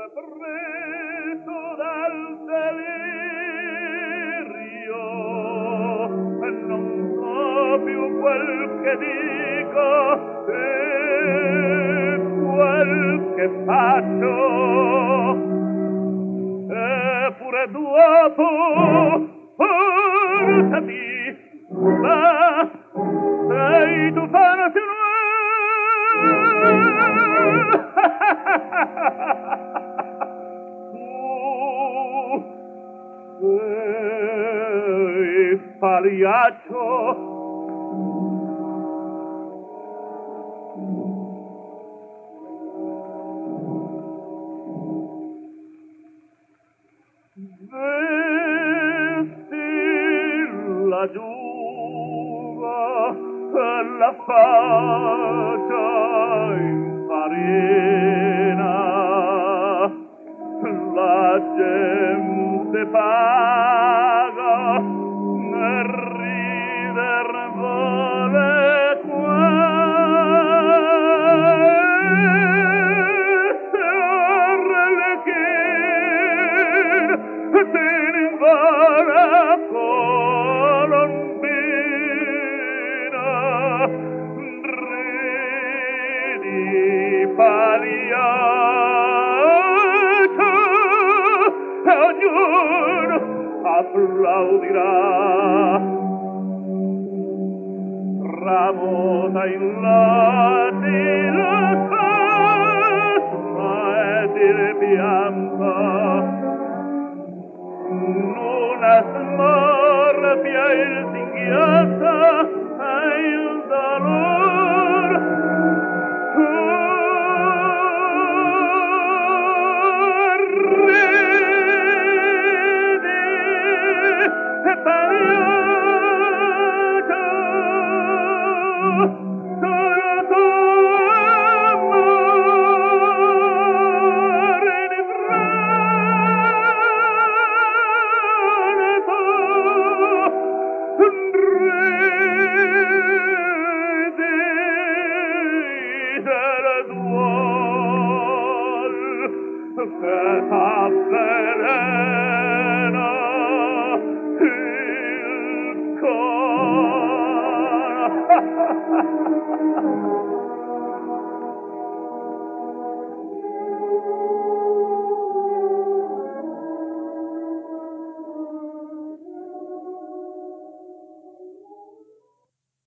preso dal delirio e non so più quel che dico e quel che faccio. Eppure dopo portati, va, sei tu fanasi tu sei pagliaccio. La giuva e la faccia in farina, la gente paga e rider vuole qua. Applaudirà ramota in lati la fasma ed il bianco una smorfia il singhiozzo e il dolor il cor